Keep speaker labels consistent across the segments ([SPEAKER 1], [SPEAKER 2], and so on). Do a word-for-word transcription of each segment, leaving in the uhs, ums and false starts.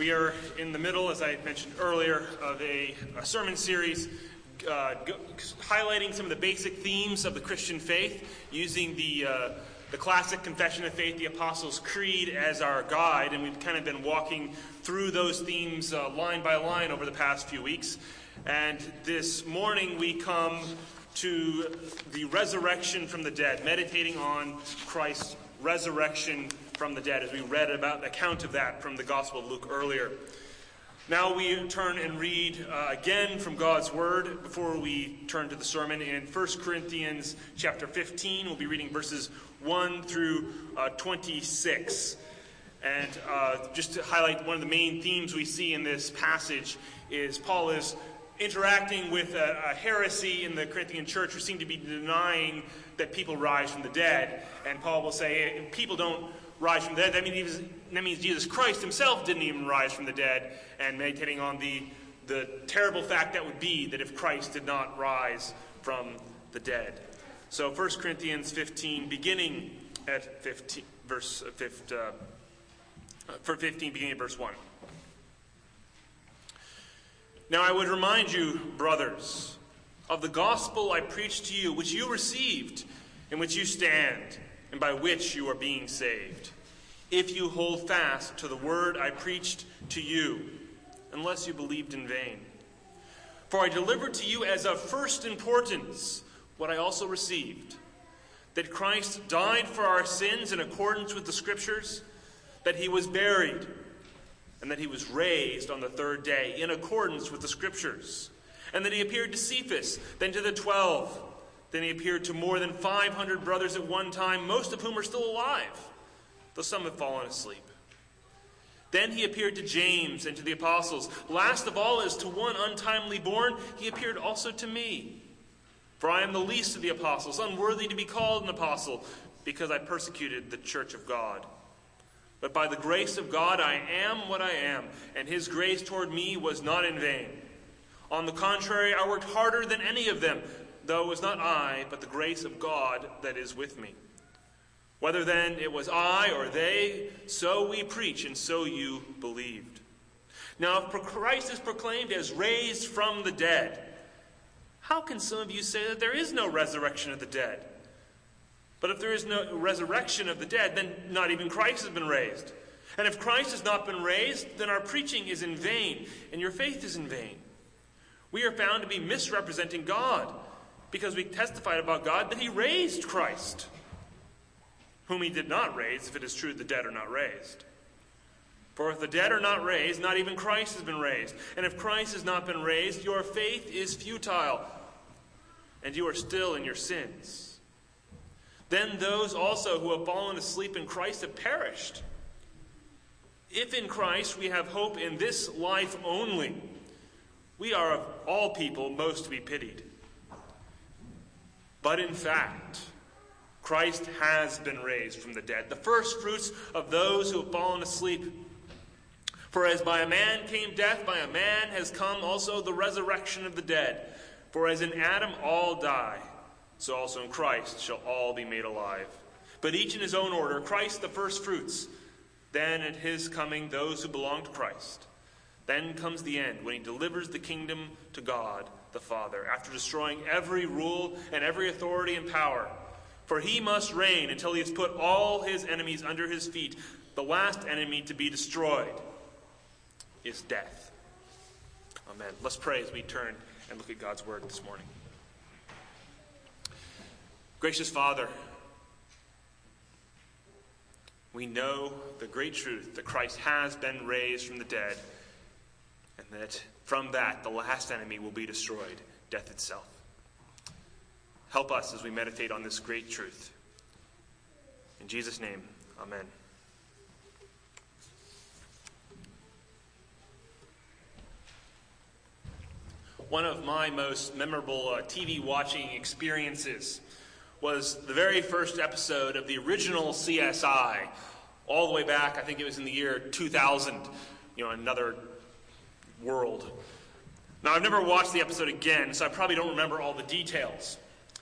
[SPEAKER 1] We are in the middle, as I mentioned earlier, of a, a sermon series uh, go, highlighting some of the basic themes of the Christian faith, using the uh, the classic Confession of Faith, the Apostles' Creed, as our guide, and we've kind of been walking through those themes uh, line by line over the past few weeks. And this morning we come to the resurrection from the dead, meditating on Christ's resurrection from the dead, as we read about the account of that from the Gospel of Luke earlier. Now we turn and read uh, again from God's Word before we turn to the sermon in First Corinthians chapter fifteen. We'll be reading verses one through uh, twenty-six. And uh, just to highlight one of the main themes we see in this passage is Paul is interacting with a, a heresy in the Corinthian church who seem to be denying that people rise from the dead. And Paul will say, hey, people don't rise from the dead. That means, that means Jesus Christ himself didn't even rise from the dead, and meditating on the, the terrible fact that would be that if Christ did not rise from the dead. So First Corinthians fifteen, beginning at fifteen, verse fifteen, uh, for fifteen, beginning at verse one. Now I would remind you, brothers, of the gospel I preached to you, which you received, in which you stand, and by which you are being saved, if you hold fast to the word I preached to you, unless you believed in vain. For I delivered to you as of first importance what I also received, that Christ died for our sins in accordance with the Scriptures, that he was buried, and that he was raised on the third day in accordance with the Scriptures, and that he appeared to Cephas, then to the twelve. Then he appeared to more than five hundred brothers at one time, most of whom are still alive, though some have fallen asleep. Then he appeared to James and to the apostles. Last of all, as to one untimely born, he appeared also to me. For I am the least of the apostles, unworthy to be called an apostle, because I persecuted the church of God. But by the grace of God I am what I am, and his grace toward me was not in vain. On the contrary, I worked harder than any of them, though it was not I, but the grace of God that is with me. Whether then it was I or they, so we preach, and so you believed. Now if Christ is proclaimed as raised from the dead, how can some of you say that there is no resurrection of the dead? But if there is no resurrection of the dead, then not even Christ has been raised. And if Christ has not been raised, then our preaching is in vain, and your faith is in vain. We are found to be misrepresenting God, because we testified about God that he raised Christ, whom he did not raise, if it is true the dead are not raised. For if the dead are not raised, not even Christ has been raised. And if Christ has not been raised, your faith is futile, and you are still in your sins. Then those also who have fallen asleep in Christ have perished. If in Christ we have hope in this life only, we are of all people most to be pitied. But in fact, Christ has been raised from the dead, the first fruits of those who have fallen asleep. For as by a man came death, by a man has come also the resurrection of the dead. For as in Adam all die, so also in Christ shall all be made alive. But each in his own order, Christ the first fruits, then at his coming those who belong to Christ. Then comes the end, when he delivers the kingdom to God the Father, after destroying every rule and every authority and power. For he must reign until he has put all his enemies under his feet. The last enemy to be destroyed is death. Amen. Let's pray as we turn and look at God's word this morning. Gracious Father, we know the great truth that Christ has been raised from the dead, and that from that the last enemy will be destroyed, death itself. Help us as we meditate on this great truth. In Jesus' name, amen. One of my most memorable uh, T V watching experiences was the very first episode of the original C S I, all the way back, I think it was in the year two thousand, you know, another world. Now, I've never watched the episode again, so I probably don't remember all the details.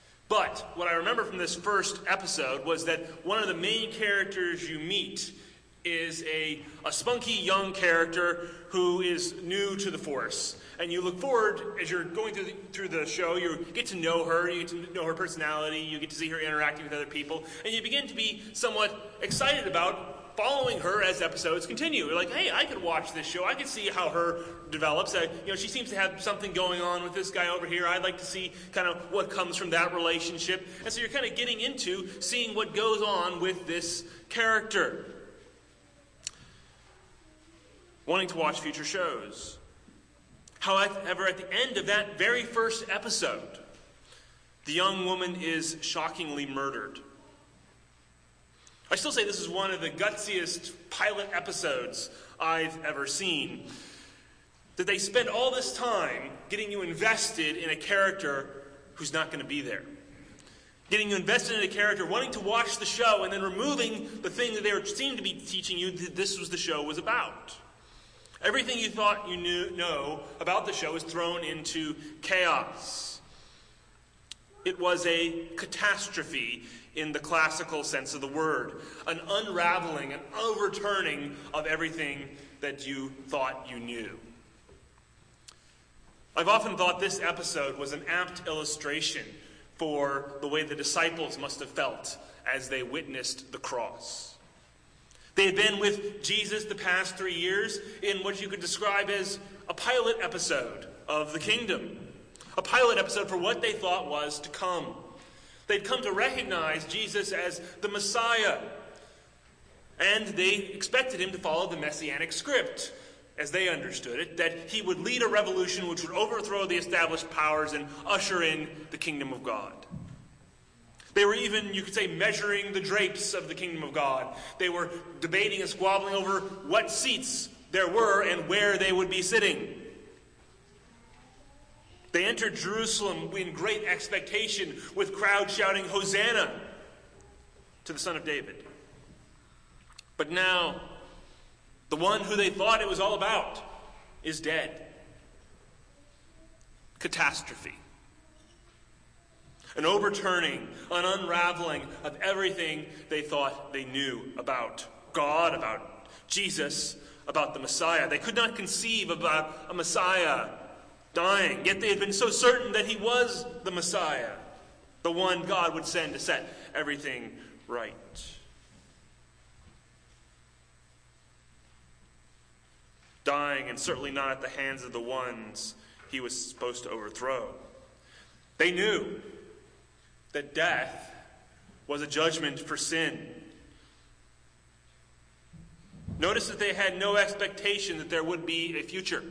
[SPEAKER 1] But what I remember from this first episode was that one of the main characters you meet is a, a spunky young character who is new to the Force. And you look forward, as you're going through the, through the show, you get to know her, you get to know her personality, you get to see her interacting with other people, and you begin to be somewhat excited about following her as episodes continue. You're like, hey, I could watch this show. I could see how her develops. Uh, you know, she seems to have something going on with this guy over here. I'd like to see kind of what comes from that relationship. And so you're kind of getting into seeing what goes on with this character. Wanting to watch future shows. However, at the end of that very first episode, the young woman is shockingly murdered. I still say this is one of the gutsiest pilot episodes I've ever seen. That they spend all this time getting you invested in a character who's not going to be there. Getting you invested in a character, wanting to watch the show, and then removing the thing that they were, seemed to be teaching you that this was the show was about. Everything you thought you knew know about the show is thrown into chaos. It was a catastrophe in the classical sense of the word. An unraveling, an overturning of everything that you thought you knew. I've often thought this episode was an apt illustration for the way the disciples must have felt as they witnessed the cross. They had been with Jesus the past three years in what you could describe as a pilot episode of the kingdom. A pilot episode for what they thought was to come. They'd come to recognize Jesus as the Messiah. And they expected him to follow the messianic script, as they understood it, that he would lead a revolution which would overthrow the established powers and usher in the kingdom of God. They were even, you could say, measuring the drapes of the kingdom of God. They were debating and squabbling over what seats there were and where they would be sitting. They entered Jerusalem in great expectation, with crowds shouting, "Hosanna to the Son of David." But now, the one who they thought it was all about is dead. Catastrophe. An overturning, an unraveling of everything they thought they knew about God, about Jesus, about the Messiah. They could not conceive about a Messiah dying, yet they had been so certain that he was the Messiah, the one God would send to set everything right. Dying, and certainly not at the hands of the ones he was supposed to overthrow. They knew that death was a judgment for sin. Notice that they had no expectation that there would be a future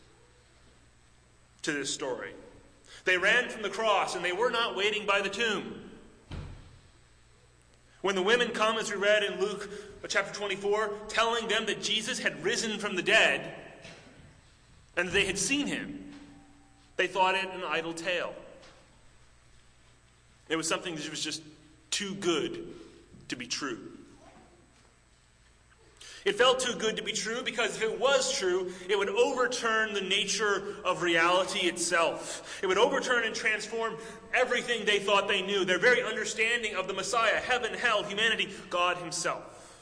[SPEAKER 1] to this story. They ran from the cross, and they were not waiting by the tomb. When the women come, as we read in Luke chapter twenty-four, telling them that Jesus had risen from the dead, and that they had seen him, they thought it an idle tale. It was something that was just too good to be true. It felt too good to be true because if it was true, it would overturn the nature of reality itself. It would overturn and transform everything they thought they knew, their very understanding of the Messiah, heaven, hell, humanity, God himself.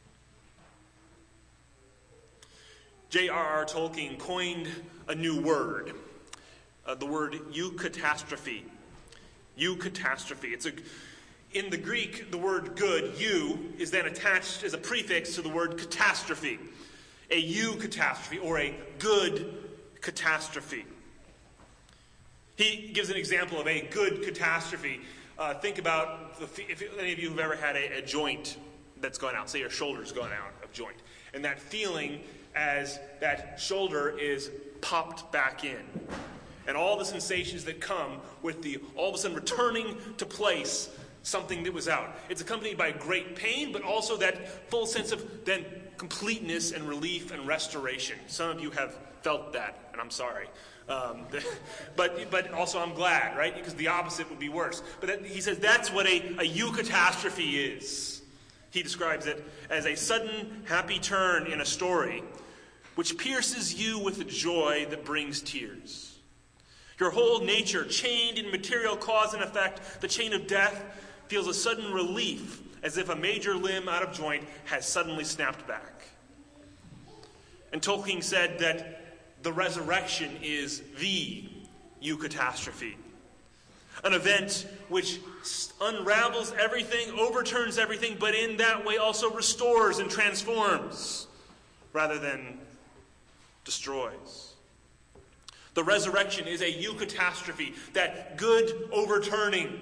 [SPEAKER 1] J R R Tolkien coined a new word, uh, the word eucatastrophe. Eucatastrophe. It's a, in the Greek, the word good, eu, is then attached as a prefix to the word catastrophe. A eucatastrophe, or a good catastrophe. He gives an example of a good catastrophe. Uh, think about, the, if any of you have ever had a, a joint that's gone out, say your shoulder's gone out of joint, and that feeling as that shoulder is popped back in. And all the sensations that come with the all of a sudden returning to place something that was out. It's accompanied by great pain, but also that full sense of then completeness and relief and restoration. Some of you have felt that, and I'm sorry. Um, but but also I'm glad, right? Because the opposite would be worse. But that, he says that's what a, a eucatastrophe is. He describes it as a sudden happy turn in a story which pierces you with a joy that brings tears. Your whole nature, chained in material cause and effect, the chain of death, feels a sudden relief, as if a major limb out of joint has suddenly snapped back. And Tolkien said that the resurrection is the eucatastrophe, an event which unravels everything, overturns everything, but in that way also restores and transforms rather than destroys. The resurrection is a eucatastrophe, that good overturning.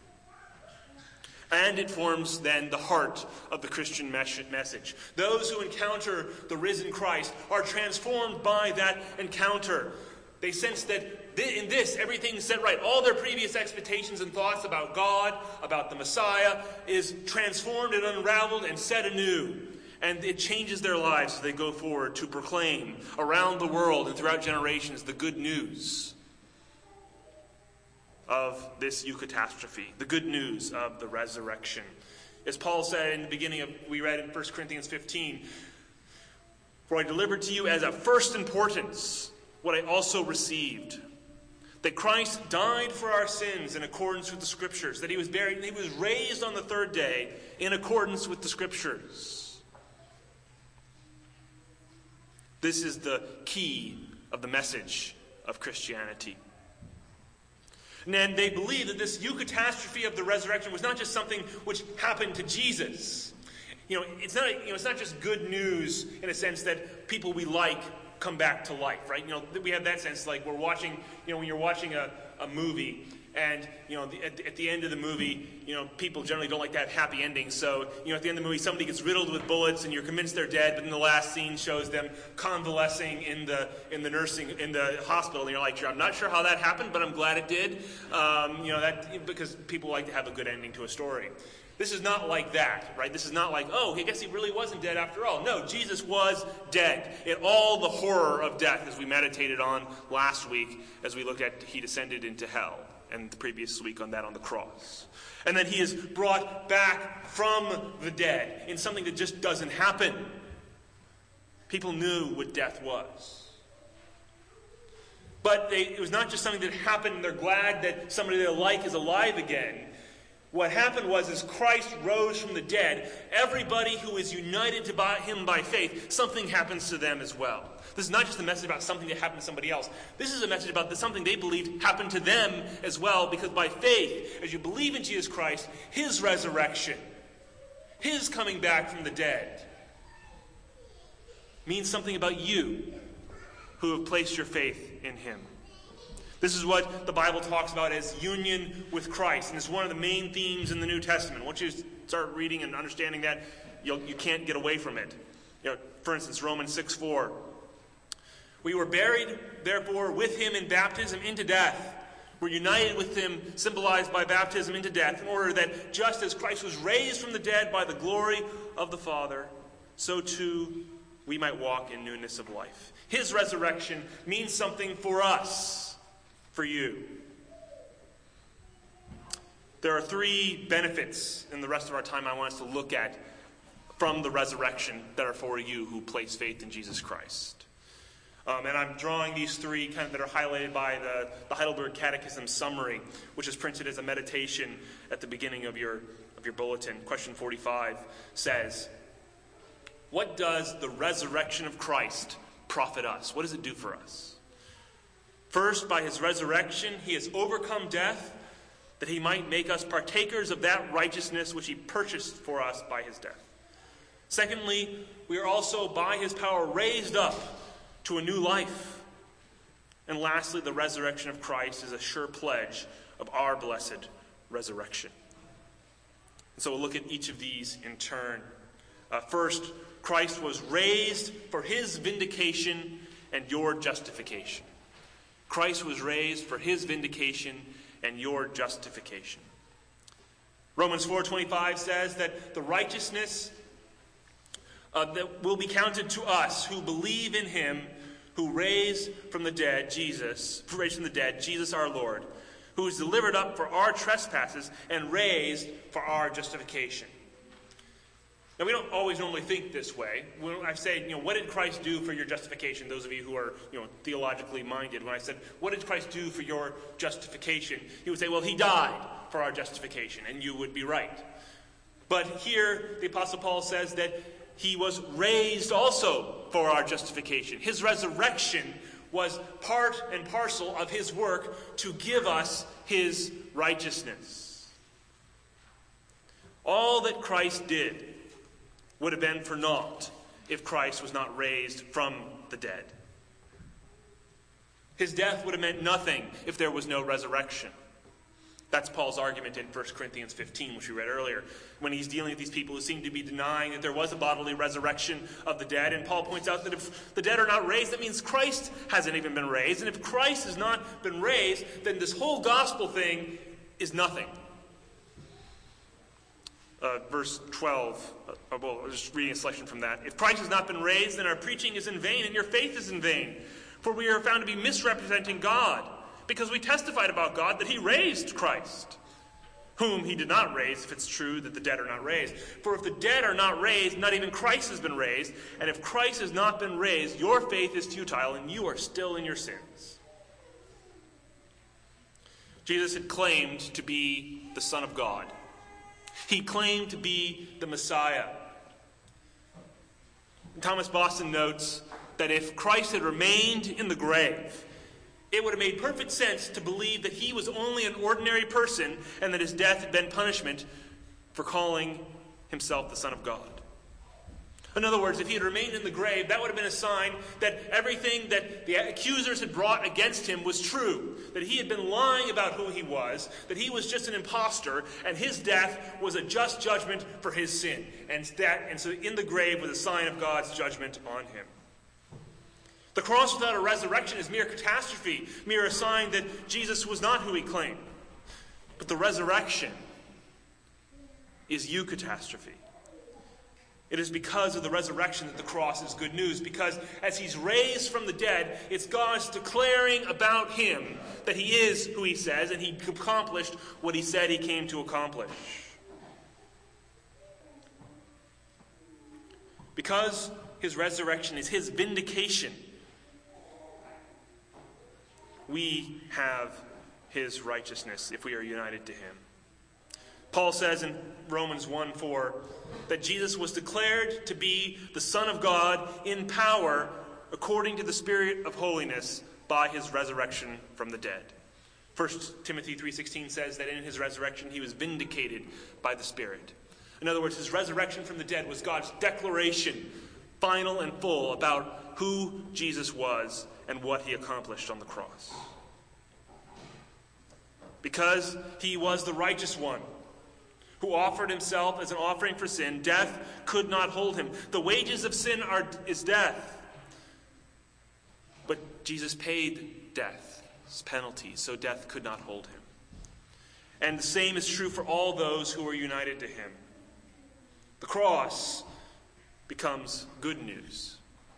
[SPEAKER 1] And it forms then the heart of the Christian message. Those who encounter the risen Christ are transformed by that encounter. They sense that in this, everything's set right. All their previous expectations and thoughts about God, about the Messiah, is transformed and unraveled and set anew. And it changes their lives as they go forward to proclaim around the world and throughout generations the good news of this eucatastrophe, the good news of the resurrection. As Paul said in the beginning of, we read in First Corinthians fifteen, "For I delivered to you as of first importance what I also received, that Christ died for our sins in accordance with the Scriptures, that he was buried, and he was raised on the third day in accordance with the Scriptures." This is the key of the message of Christianity. And they believe that this eucatastrophe of the resurrection was not just something which happened to Jesus. You know, it's not, you know, it's not just good news in a sense that people we like come back to life, right? You know, we have that sense, like we're watching, you know, when you're watching a, a movie, and, you know, the, at, at the end of the movie, you know, people generally don't like to have happy endings. So, you know, at the end of the movie, somebody gets riddled with bullets, and you're convinced they're dead. But then the last scene shows them convalescing in the in the nursing in the hospital, and you're like, I'm not sure how that happened, but I'm glad it did. Um, you know, that because people like to have a good ending to a story. This is not like that, right? This is not like, oh, I guess he really wasn't dead after all. No, Jesus was dead. In all the horror of death, as we meditated on last week, as we looked at he descended into hell, and the previous week on that on the cross. And then he is brought back from the dead in something that just doesn't happen. People knew what death was. But they, it was not just something that happened and they're glad that somebody they like is alive again. What happened was, as Christ rose from the dead, everybody who is united to him by faith, something happens to them as well. This is not just a message about something that happened to somebody else. This is a message about something they believed happened to them as well, because by faith, as you believe in Jesus Christ, his resurrection, his coming back from the dead, means something about you who have placed your faith in him. This is what the Bible talks about as union with Christ, and it's one of the main themes in the New Testament. Once you start reading and understanding that, you'll, you can't get away from it. You know, for instance, Romans six four. "We were buried, therefore, with him in baptism into death. We're united with him, symbolized by baptism, into death, in order that just as Christ was raised from the dead by the glory of the Father, so too we might walk in newness of life." His resurrection means something for us. For you. There are three benefits in the rest of our time I want us to look at from the resurrection that are for you who place faith in Jesus Christ. Um, and I'm drawing these three kind of that are highlighted by the, the Heidelberg Catechism summary, which is printed as a meditation at the beginning of your, of your bulletin. Question forty-five says, "What does the resurrection of Christ profit us?" What does it do for us? First, by his resurrection, he has overcome death, that he might make us partakers of that righteousness which he purchased for us by his death. Secondly, we are also by his power raised up to a new life. And lastly, the resurrection of Christ is a sure pledge of our blessed resurrection. And so we'll look at each of these in turn. Uh, first, Christ was raised for his vindication and your justification. Christ was raised for his vindication and your justification. Romans four twenty-five says that the righteousness uh, that will be counted to us who believe in him who raised from the dead Jesus, raised from the dead Jesus our Lord, who was delivered up for our trespasses and raised for our justification. Now, we don't always normally think this way. When I say, you know, what did Christ do for your justification? Those of you who are, you know, theologically minded, when I said, what did Christ do for your justification? He would say, well, he died for our justification, and you would be right. But here, the Apostle Paul says that he was raised also for our justification. His resurrection was part and parcel of his work to give us his righteousness. All that Christ did would have been for naught if Christ was not raised from the dead. His death would have meant nothing if there was no resurrection. That's Paul's argument in First Corinthians fifteen, which we read earlier, when he's dealing with these people who seem to be denying that there was a bodily resurrection of the dead. And Paul points out that if the dead are not raised, that means Christ hasn't even been raised. And if Christ has not been raised, then this whole gospel thing is nothing. Uh, verse twelve, uh, well, I'm just reading a selection from that. If Christ has not been raised, then our preaching is in vain, and your faith is in vain. For we are found to be misrepresenting God, because we testified about God that he raised Christ, whom he did not raise, if it's true that the dead are not raised. For if the dead are not raised, not even Christ has been raised. And if Christ has not been raised, your faith is futile, and you are still in your sins. Jesus had claimed to be the Son of God. He claimed to be the Messiah. Thomas Boston notes that if Christ had remained in the grave, it would have made perfect sense to believe that he was only an ordinary person and that his death had been punishment for calling himself the Son of God. In other words, if he had remained in the grave, that would have been a sign that everything that the accusers had brought against him was true, that he had been lying about who he was, that he was just an imposter, and his death was a just judgment for his sin. And, that, and so in the grave was a sign of God's judgment on him. The cross without a resurrection is mere catastrophe, mere a sign that Jesus was not who he claimed. But the resurrection is eucatastrophe. It is because of the resurrection that the cross is good news, because as he's raised from the dead, it's God's declaring about him that he is who he says, and he accomplished what he said he came to accomplish. Because his resurrection is his vindication, we have his righteousness if we are united to him. Paul says in Romans one four that Jesus was declared to be the Son of God in power according to the Spirit of holiness by his resurrection from the dead. First Timothy three sixteen says that in his resurrection he was vindicated by the Spirit. In other words, his resurrection from the dead was God's declaration, final and full, about who Jesus was and what he accomplished on the cross. Because he was the righteous one who offered himself as an offering for sin, death could not hold him. The wages of sin are, is death. But Jesus paid death's penalty, so death could not hold him. And the same is true for all those who are united to him. The cross becomes good news.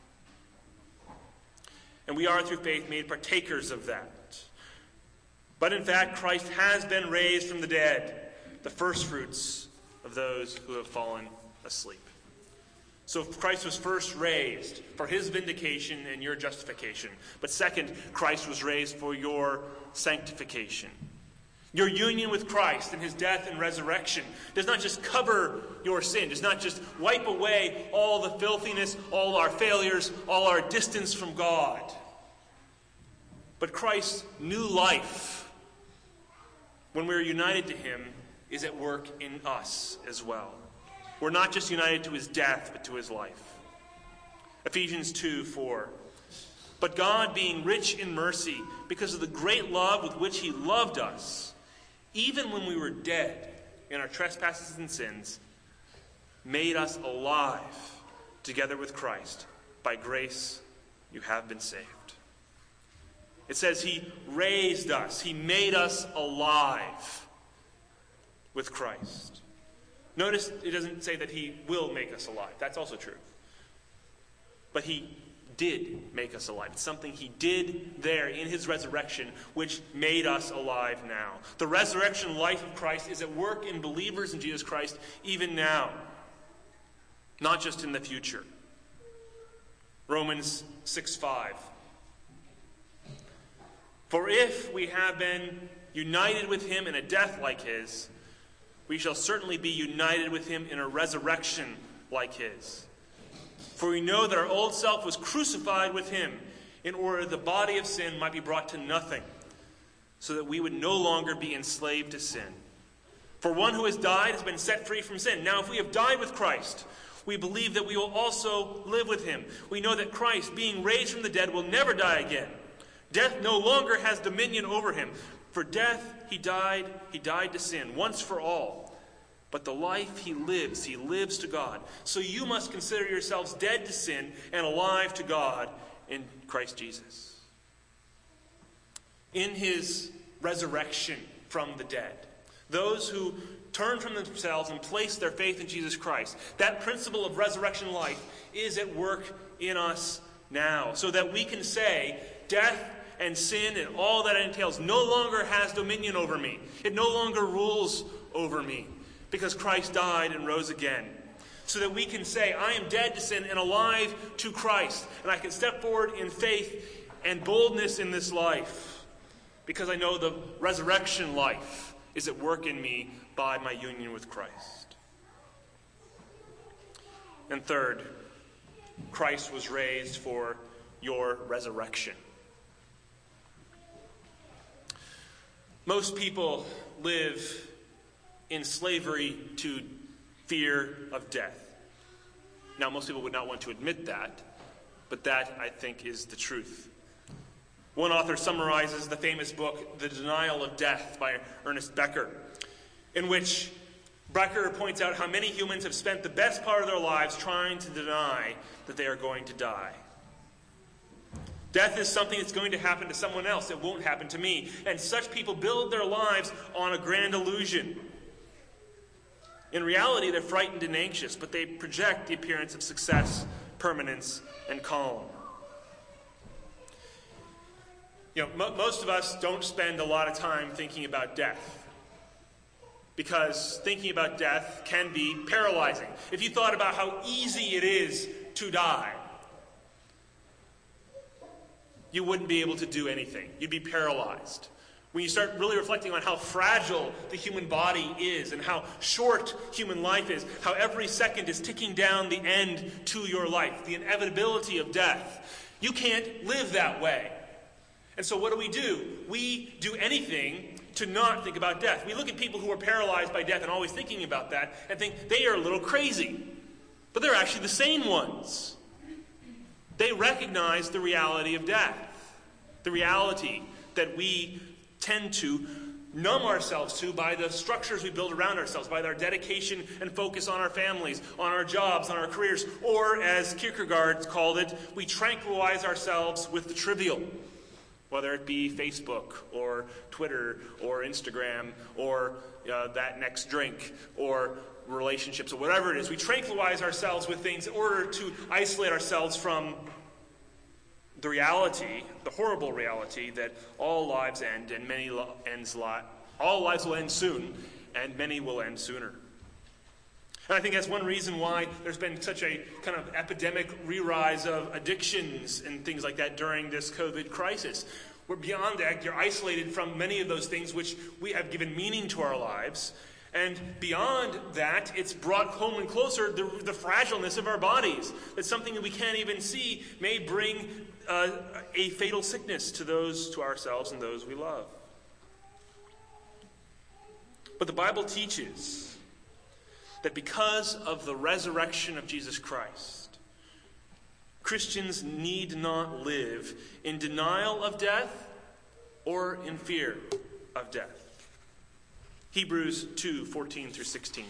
[SPEAKER 1] And we are, through faith, made partakers of that. But in fact, Christ has been raised from the dead, the firstfruits of those who have fallen asleep. So Christ was first raised for his vindication and your justification. But second, Christ was raised for your sanctification. Your union with Christ and his death and resurrection does not just cover your sin, does not just wipe away all the filthiness, all our failures, all our distance from God. But Christ's new life, when we're united to him, is at work in us as well. We're not just united to his death, but to his life. Ephesians two four. But God, being rich in mercy, because of the great love with which he loved us, even when we were dead in our trespasses and sins, made us alive together with Christ. By grace you have been saved. It says he raised us. He made us alive with Christ. Notice it doesn't say that he will make us alive. That's also true. But he did make us alive. It's something he did there in his resurrection, which made us alive now. The resurrection life of Christ is at work in believers in Jesus Christ even now. not just in the future. Romans six five. For if we have been united with him in a death like his, we shall certainly be united with him in a resurrection like his. For we know that our old self was crucified with him in order that the body of sin might be brought to nothing, so that we would no longer be enslaved to sin. For one who has died has been set free from sin. Now if we have died with Christ, we believe that we will also live with him. We know that Christ, being raised from the dead, will never die again. Death no longer has dominion over him. For death he died, he died to sin, once for all. But the life he lives, he lives to God. So you must consider yourselves dead to sin and alive to God in Christ Jesus. In his resurrection from the dead, those who turn from themselves and place their faith in Jesus Christ, that principle of resurrection life is at work in us now, so that we can say, death and sin and all that it entails no longer has dominion over me. It no longer rules over me, because Christ died and rose again. So that we can say, I am dead to sin and alive to Christ. And I can step forward in faith and boldness in this life, because I know the resurrection life is at work in me by my union with Christ. And third, Christ was raised for your resurrection. Most people live in slavery to fear of death. Now, most people would not want to admit that, but that, I think, is the truth. One author summarizes the famous book, The Denial of Death, by Ernest Becker, in which Becker points out how many humans have spent the best part of their lives trying to deny that they are going to die. Death is something that's going to happen to someone else. It won't happen to me. And such people build their lives on a grand illusion. In reality, they're frightened and anxious, but they project the appearance of success, permanence, and calm. You know, mo- most of us don't spend a lot of time thinking about death, because thinking about death can be paralyzing. If you thought about how easy it is to die, you wouldn't be able to do anything. You'd be paralyzed. When you start really reflecting on how fragile the human body is and how short human life is, how every second is ticking down the end to your life, the inevitability of death, you can't live that way. And so what do we do? We do anything to not think about death. We look at people who are paralyzed by death and always thinking about that and think they are a little crazy. But they're actually the sane ones. They recognize the reality of death, the reality that we tend to numb ourselves to by the structures we build around ourselves, by our dedication and focus on our families, on our jobs, on our careers, or as Kierkegaard called it, we tranquilize ourselves with the trivial, whether it be Facebook or Twitter or Instagram or uh, that next drink or relationships or whatever it is. We tranquilize ourselves with things in order to isolate ourselves from the reality, the horrible reality that all lives end and many lo- ends lot. All lives will end soon, and many will end sooner. And I think that's one reason why there's been such a kind of epidemic re-rise of addictions and things like that during this COVID crisis. We're beyond that. You're isolated from many of those things which we have given meaning to our lives. And beyond that, it's brought home and closer the, the fragileness of our bodies. That something that we can't even see may bring uh, a fatal sickness to those, to ourselves and those we love. But the Bible teaches that because of the resurrection of Jesus Christ, Christians need not live in denial of death or in fear of death. Hebrews two, fourteen through sixteen.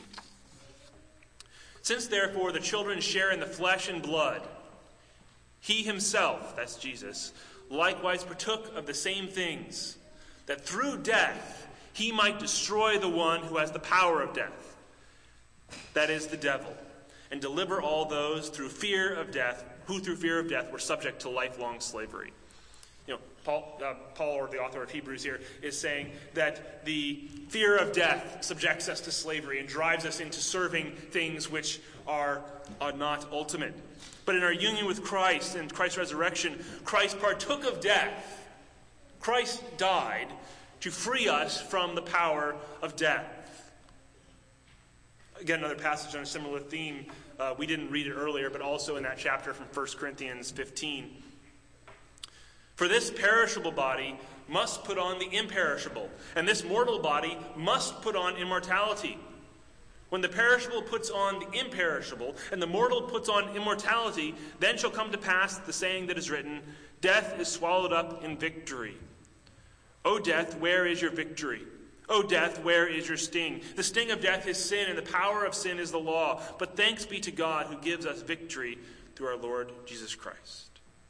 [SPEAKER 1] Since therefore the children share in the flesh and blood, he himself, that's Jesus, likewise partook of the same things, that through death he might destroy the one who has the power of death, that is the devil, and deliver all those through fear of death, who through fear of death were subject to lifelong slavery. you know, Paul, uh, Paul, or the author of Hebrews here, is saying that the fear of death subjects us to slavery and drives us into serving things which are, are not ultimate. But in our union with Christ and Christ's resurrection, Christ partook of death. Christ died to free us from the power of death. Again, another passage on a similar theme. Uh, we didn't read it earlier, but also in that chapter from First Corinthians fifteen. For this perishable body must put on the imperishable, and this mortal body must put on immortality. When the perishable puts on the imperishable, and the mortal puts on immortality, then shall come to pass the saying that is written, death is swallowed up in victory. O death, where is your victory? O death, where is your sting? The sting of death is sin, and the power of sin is the law. But thanks be to God who gives us victory through our Lord Jesus Christ.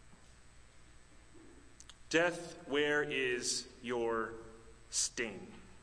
[SPEAKER 1] Death, where is your sting?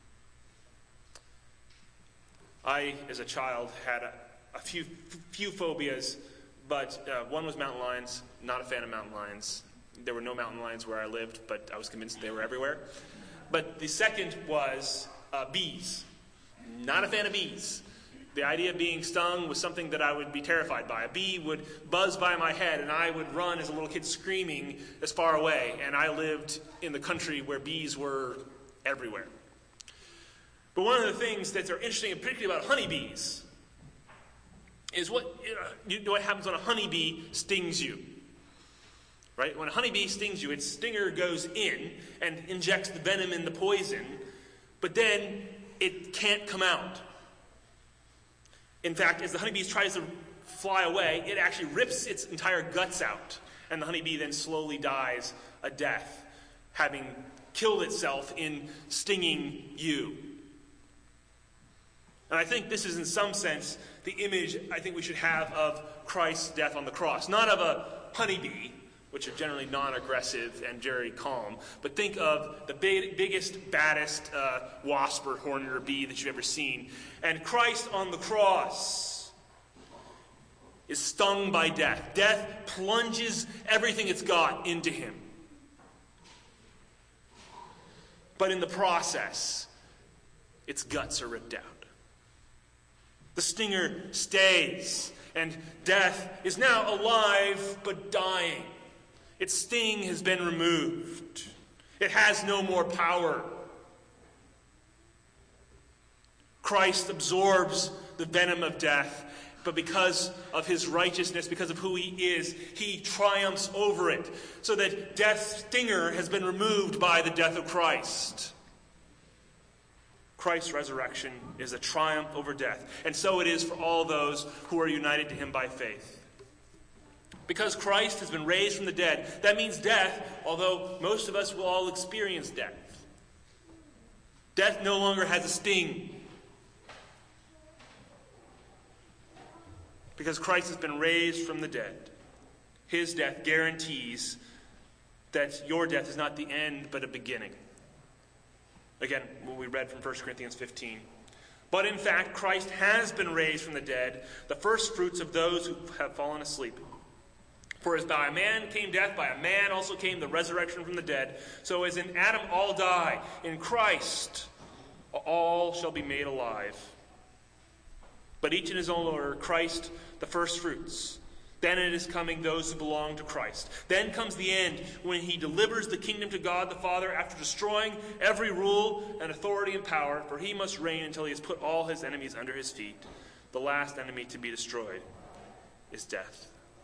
[SPEAKER 1] I, as a child, had a, a few few phobias, but uh, one was mountain lions. Not a fan of mountain lions. There were no mountain lions where I lived, but I was convinced they were everywhere. But the second was uh, bees. Not a fan of bees. The idea of being stung was something that I would be terrified by. A bee would buzz by my head, and I would run as a little kid screaming as far away. And I lived in the country where bees were everywhere. But one of the things that are interesting, and particularly about honeybees, is what, you know what happens when a honeybee stings you. Right? When a honeybee stings you, its stinger goes in and injects the venom in the poison, but then it can't come out. In fact, as the honeybee tries to fly away, it actually rips its entire guts out, and the honeybee then slowly dies a death, having killed itself in stinging you. And I think this is, in some sense, the image I think we should have of Christ's death on the cross. Not of a honeybee, which are generally non-aggressive and very calm, but think of the big, biggest, baddest uh, wasp or hornet or bee that you've ever seen. And Christ on the cross is stung by death. Death plunges everything it's got into him. But in the process, its guts are ripped out. The stinger stays, and death is now alive but dying. Its sting has been removed. It has no more power. Christ absorbs the venom of death, but because of his righteousness, because of who he is, he triumphs over it, so that death's stinger has been removed by the death of Christ. Christ's resurrection is a triumph over death, and so it is for all those who are united to him by faith. Because Christ has been raised from the dead, that means death, although most of us will all experience death. Death no longer has a sting. Because Christ has been raised from the dead, his death guarantees that your death is not the end, but a beginning. Again, what we read from First Corinthians fifteen. But in fact, Christ has been raised from the dead, the first fruits of those who have fallen asleep. For as by a man came death, by a man also came the resurrection from the dead. So as in Adam all die, in Christ all shall be made alive. But each in his own order, Christ the first fruits. Then it is coming those who belong to Christ. Then comes the end, when he delivers the kingdom to God the Father after destroying every rule and authority and power, for he must reign until he has put all his enemies under his feet. The last enemy to be destroyed is death.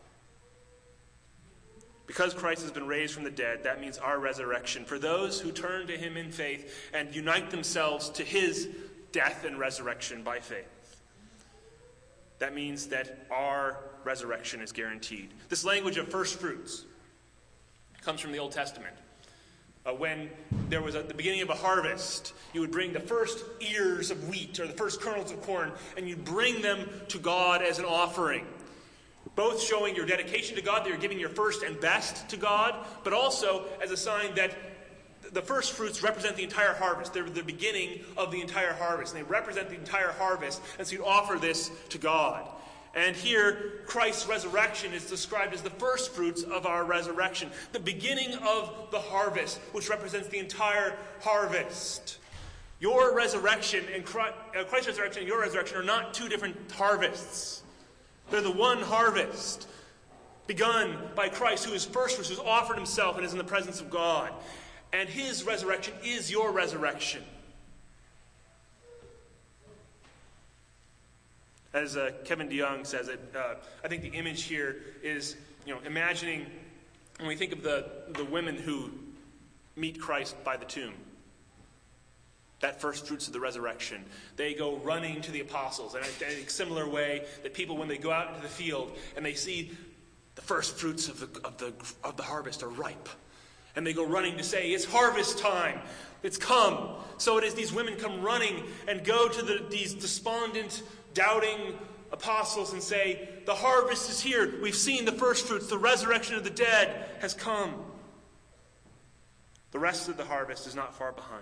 [SPEAKER 1] Because Christ has been raised from the dead, that means our resurrection. For those who turn to him in faith and unite themselves to his death and resurrection by faith. That means that our resurrection is guaranteed. This language of first fruits comes from the Old Testament. Uh, when there was at the beginning of a harvest, you would bring the first ears of wheat or the first kernels of corn, and you'd bring them to God as an offering. Both showing your dedication to God, that you're giving your first and best to God, but also as a sign that the first fruits represent the entire harvest. They're the beginning of the entire harvest. And they represent the entire harvest. And so you offer this to God. And here, Christ's resurrection is described as the first fruits of our resurrection, the beginning of the harvest, which represents the entire harvest. Your resurrection and Christ's resurrection and your resurrection are not two different harvests. They're the one harvest, begun by Christ, who is first fruits, who has offered himself and is in the presence of God. And his resurrection is your resurrection. As uh, Kevin DeYoung says it, uh, I think the image here is, you know, imagining, when we think of the, the women who meet Christ by the tomb, that first fruits of the resurrection. They go running to the apostles. And in a similar way that people, when they go out into the field and they see the first fruits of the, of the, of the harvest are ripe, and they go running to say, it's harvest time. It's come. So it is these women come running and go to the, these despondent, doubting apostles and say, the harvest is here. We've seen the first fruits. The resurrection of the dead has come. The rest of the harvest is not far behind.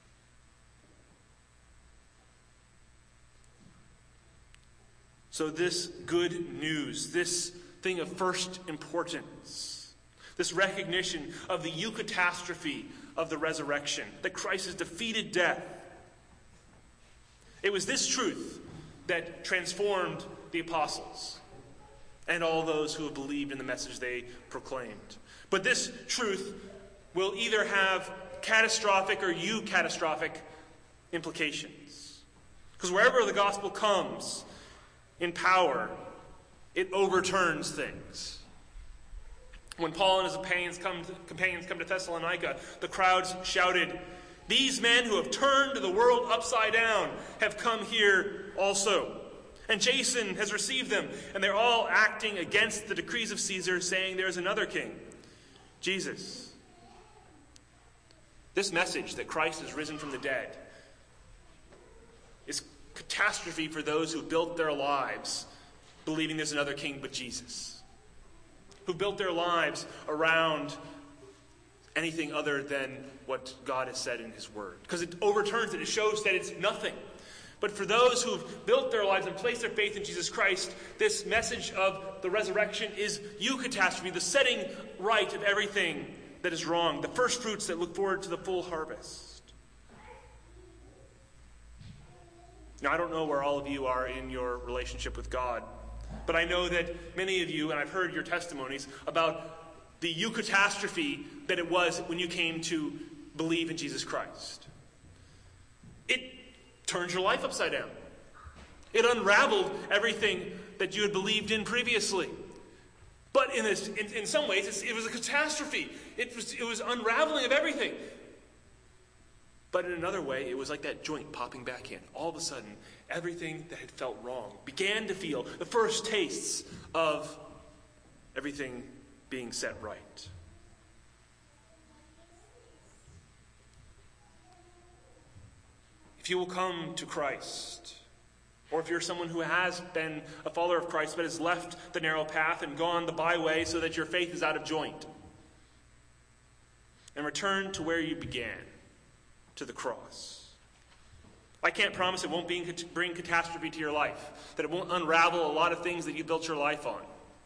[SPEAKER 1] So this good news, this thing of first importance, this recognition of the eucatastrophe of the resurrection, that Christ has defeated death, it was this truth that transformed the apostles and all those who have believed in the message they proclaimed. But this truth will either have catastrophic or eucatastrophic implications. Because wherever the gospel comes in power, it overturns things. When Paul and his companions come to, companions come to Thessalonica, the crowds shouted, "These men who have turned the world upside down have come here also. And Jason has received them, and they're all acting against the decrees of Caesar, saying there is another king, Jesus." This message that Christ has risen from the dead is catastrophe for those who built their lives believing there's another king but Jesus, who built their lives around anything other than what God has said in his word. Because it overturns it. It shows that it's nothing. But for those who have built their lives and placed their faith in Jesus Christ, this message of the resurrection is eucatastrophe, the setting right of everything that is wrong, the first fruits that look forward to the full harvest. Now, I don't know where all of you are in your relationship with God, but I know that many of you, and I've heard your testimonies about the eucatastrophe that it was when you came to believe in Jesus Christ. It turned your life upside down. It unraveled everything that you had believed in previously. But in, this, in, in some ways, it's, it was a catastrophe. It was, it was unraveling of everything. But in another way, it was like that joint popping back in. All of a sudden, everything that had felt wrong began to feel the first tastes of everything being set right. If you will come to Christ, or if you're someone who has been a follower of Christ but has left the narrow path and gone the byway so that your faith is out of joint, and return to where you began, to the cross. I can't promise it won't be, bring catastrophe to your life, that it won't unravel a lot of things that you built your life on.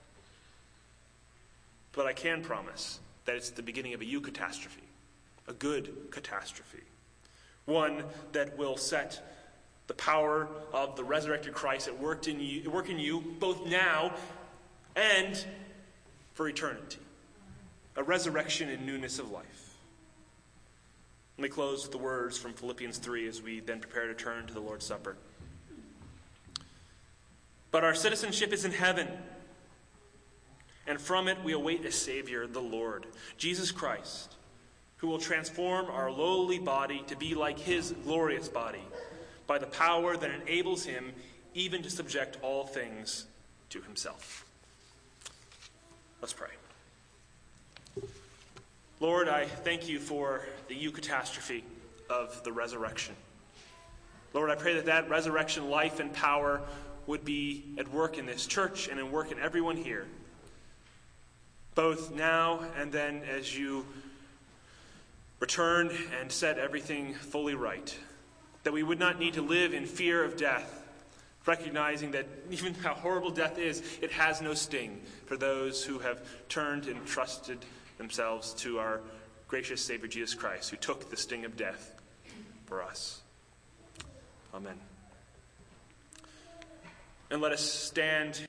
[SPEAKER 1] But I can promise that it's the beginning of a eucatastrophe, a good catastrophe. One that will set the power of the resurrected Christ at work in you, work in you both now and for eternity. A resurrection and newness of life. Let me close with the words from Philippians three as we then prepare to turn to the Lord's Supper. But our citizenship is in heaven, and from it we await a Savior, the Lord, Jesus Christ, who will transform our lowly body to be like his glorious body by the power that enables him even to subject all things to himself. Let's pray. Lord, I thank you for the eucatastrophe of the resurrection. Lord, I pray that that resurrection life and power would be at work in this church and at work in everyone here, both now and then as you return and set everything fully right, that we would not need to live in fear of death, recognizing that even how horrible death is, it has no sting for those who have turned and trusted themselves to our gracious Savior Jesus Christ, who took the sting of death for us. Amen. And let us stand